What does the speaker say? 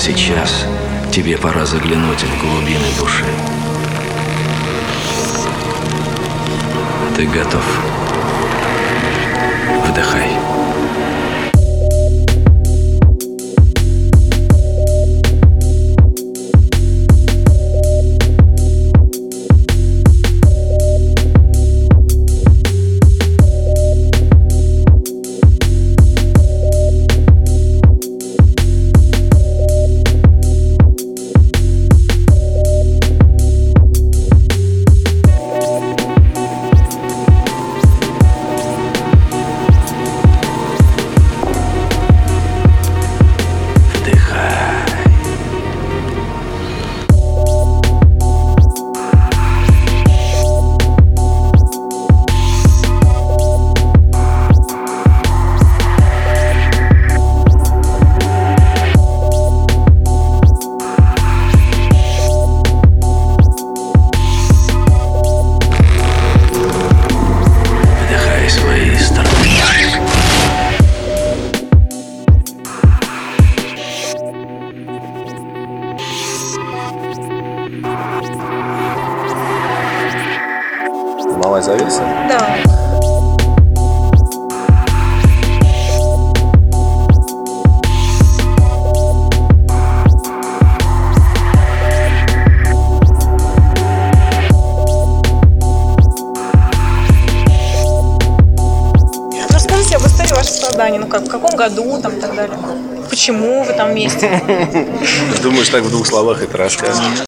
Сейчас тебе пора заглянуть в глубины души. Ты готов? Вдыхай. Малая завеса? Да. Расскажите об истории ваших созданий, ну как, в каком году там и так далее. Почему вы там вместе? Думаешь, так в 2 словах это расскажешь?